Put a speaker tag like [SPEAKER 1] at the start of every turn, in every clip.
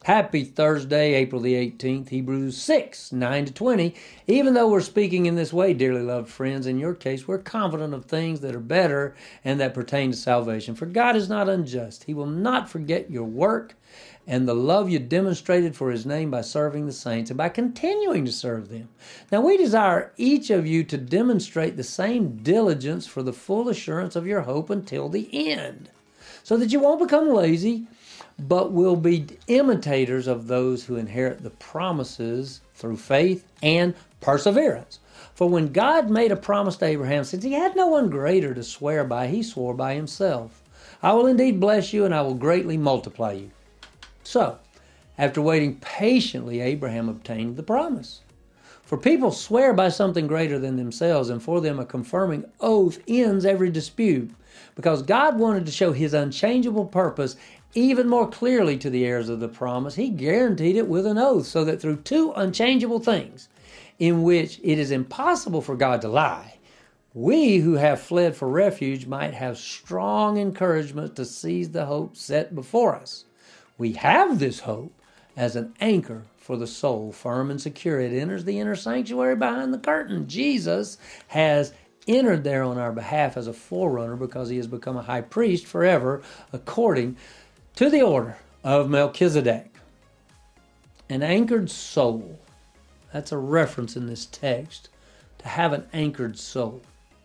[SPEAKER 1] Happy Thursday, April the 18th, Hebrews 6, 9-20. Even though we're speaking in this way, dearly loved friends, in your case, we're confident of things that are better and that pertain to salvation. For God is not unjust. He will not forget your work and the love you demonstrated for His name by serving the saints and by continuing to serve them. Now we desire each of you to demonstrate the same diligence for the full assurance of your hope until the end, so that you won't become lazy, but will be imitators of those who inherit the promises through faith and perseverance. For when God made a promise to Abraham, since he had no one greater to swear by, he swore by himself, I will indeed bless you, and I will greatly multiply you. So, after waiting patiently, Abraham obtained the promise. For people swear by something greater than themselves, and for them a confirming oath ends every dispute, because God wanted to show His unchangeable purpose even more clearly to the heirs of the promise. He guaranteed it with an oath, so that through two unchangeable things, in which it is impossible for God to lie, we who have fled for refuge might have strong encouragement to seize the hope set before us. We have this hope as an anchor for the soul, firm and secure. It enters the inner sanctuary behind the curtain. Jesus has entered there on our behalf as a forerunner, because He has become a high priest forever, according to the order of Melchizedek. An anchored soul. That's a reference in this text, to have an anchored soul.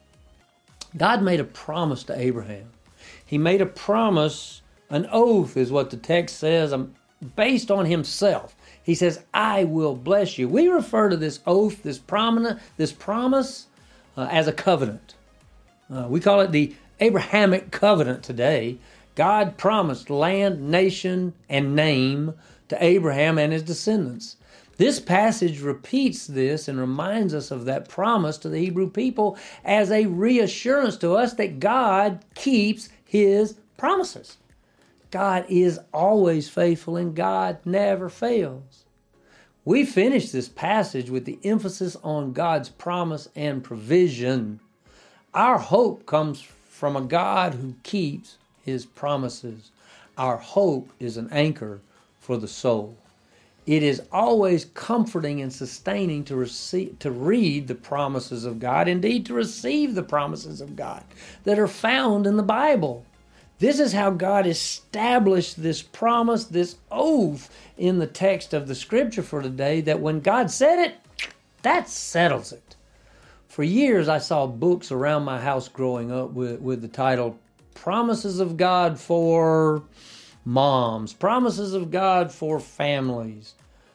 [SPEAKER 1] God made a promise to Abraham. He made a promise, an oath is what the text says, based on Himself. He says, I will bless you. We refer to this oath, this promise, as a covenant. We call it the Abrahamic covenant today. God promised land, nation, and name to Abraham and his descendants. This passage repeats this and reminds us of that promise to the Hebrew people as a reassurance to us that God keeps His promises. God is always faithful, and God never fails. We finish this passage with the emphasis on God's promise and provision. Our hope comes from a God who keeps His promises. Our hope is an anchor for the soul. It is always comforting and sustaining to read the promises of God, indeed to receive the promises of God that are found in the Bible. This is how God established this promise, this oath in the text of the Scripture for today, that when God said it, that settles it. For years I saw books around my house growing up with the title Promises of God for Moms, Promises of God for Families.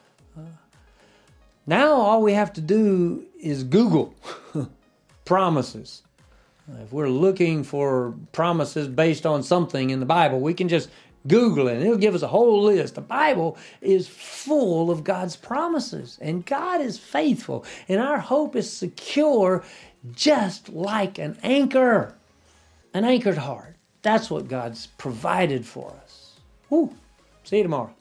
[SPEAKER 1] Now all we have to do is Google promises. If we're looking for promises based on something in the Bible, we can just Google it and it'll give us a whole list. The Bible is full of God's promises, and God is faithful, and our hope is secure, just like an anchor, an anchored heart. That's what God's provided for us. Woo. See you tomorrow.